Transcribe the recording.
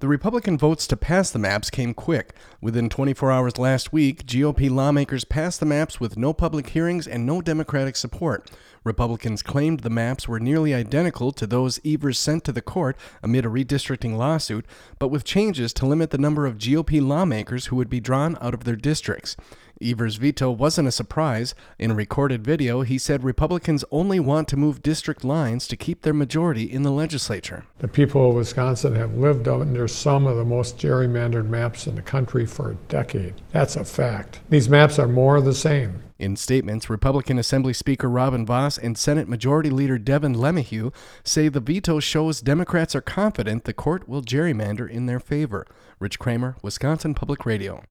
The Republican votes to pass the maps came quick. Within 24 hours last week, GOP lawmakers passed the maps with no public hearings and no Democratic support. Republicans claimed the maps were nearly identical to those Evers sent to the court amid a redistricting lawsuit, but with changes to limit the number of GOP lawmakers who would be drawn out of their districts. Evers' veto wasn't a surprise. In a recorded video, he said Republicans only want to move district lines to keep their majority in the legislature. The people of Wisconsin have lived under some of the most gerrymandered maps in the country for a decade. That's a fact. These maps are more of the same. In statements, Republican Assembly Speaker Robin Vos and Senate Majority Leader Devin LeMahieu say the veto shows Democrats are confident the court will gerrymander in their favor. Rich Kramer, Wisconsin Public Radio.